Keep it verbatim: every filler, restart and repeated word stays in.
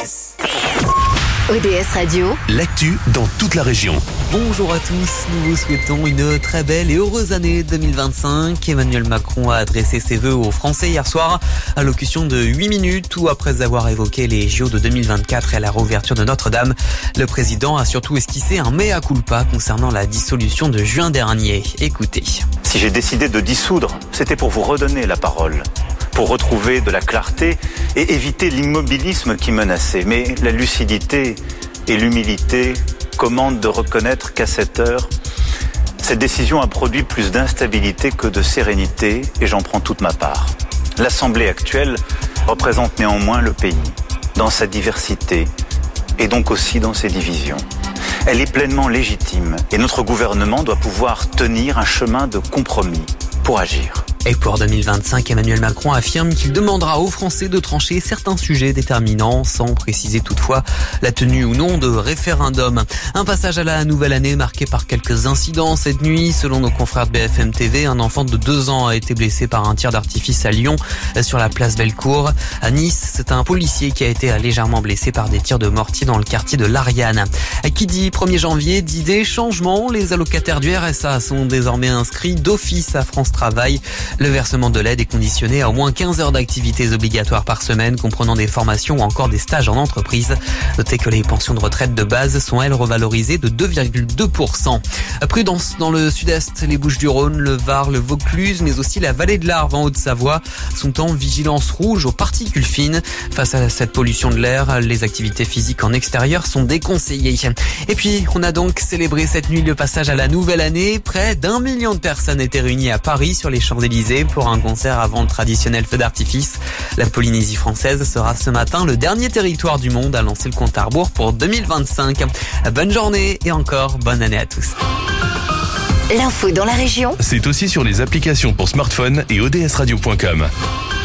O D S Radio, l'actu dans toute la région. Bonjour à tous, nous vous souhaitons une très belle et heureuse année deux mille vingt-cinq. Emmanuel Macron a adressé ses vœux aux Français hier soir, allocution de huit minutes où après avoir évoqué les J O de deux mille vingt-quatre et la réouverture de Notre-Dame, le président a surtout esquissé un mea culpa concernant la dissolution de juin dernier. Écoutez. Si j'ai décidé de dissoudre, c'était pour vous redonner la parole, pour retrouver de la clarté et éviter l'immobilisme qui menaçait. Mais la lucidité et l'humilité commandent de reconnaître qu'à cette heure, cette décision a produit plus d'instabilité que de sérénité et j'en prends toute ma part. L'Assemblée actuelle représente néanmoins le pays, dans sa diversité et donc aussi dans ses divisions. Elle est pleinement légitime et notre gouvernement doit pouvoir tenir un chemin de compromis pour agir. Et pour deux mille vingt-cinq, Emmanuel Macron affirme qu'il demandera aux Français de trancher certains sujets déterminants, sans préciser toutefois la tenue ou non de référendum. Un passage à la nouvelle année marqué par quelques incidents cette nuit. Selon nos confrères de B F M T V, un enfant de deux ans a été blessé par un tir d'artifice à Lyon, sur la place Bellecour. À Nice, c'est un policier qui a été légèrement blessé par des tirs de mortier dans le quartier de l'Ariane. Qui dit premier janvier dit des changements. Les allocataires du R S A sont désormais inscrits d'office à France Travail. Le versement de l'aide est conditionné à au moins quinze heures d'activités obligatoires par semaine, comprenant des formations ou encore des stages en entreprise. Notez que les pensions de retraite de base sont, elles, revalorisées de deux virgule deux pour cent. Prudence dans le sud-est, les Bouches-du-Rhône, le Var, le Vaucluse, mais aussi la vallée de l'Arve en Haute-Savoie sont en vigilance rouge aux particules fines. Face à cette pollution de l'air, les activités physiques en extérieur sont déconseillées. Et puis, on a donc célébré cette nuit le passage à la nouvelle année. Près d'un million de personnes étaient réunies à Paris sur les Champs-Élysées pour un concert avant le traditionnel feu d'artifice. La Polynésie française sera ce matin le dernier territoire du monde à lancer le compte à rebours pour deux mille vingt-cinq. Bonne journée et encore bonne année à tous. l'info dans la région, C'est aussi sur les applications pour smartphone et O D S radio point com.